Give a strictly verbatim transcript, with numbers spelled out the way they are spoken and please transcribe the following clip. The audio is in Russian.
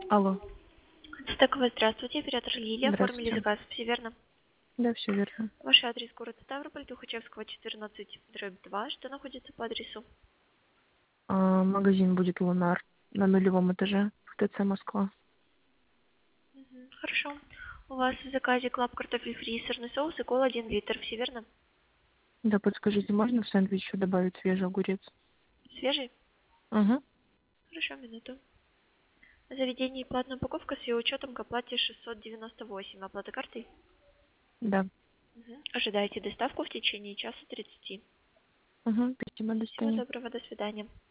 Алло. Стеково, здравствуйте, оператор Лилия. Оформили Здравствуйте. заказ, все верно? Да, все верно. Ваш адрес город Ставрополь, Тухачевского, четырнадцать, дробь два. Что находится по адресу? А, магазин будет «Лунар» на нулевом этаже в ТЦ Москва. Мгм, хорошо. У вас в заказе клаб картофель фри, сырный соус и кола один литр, все верно? Да, подскажите, можно в сэндвич еще добавить свежий огурец? Свежий? Угу. Хорошо, минуту. На заведении платная упаковка с ее учетом к оплате шестьсот девяносто восемь. Оплата картой? Да. Мгм. Ожидаете доставку в течение часа тридцати. Угу. Спасибо, до Всего свидания. доброго, до свидания.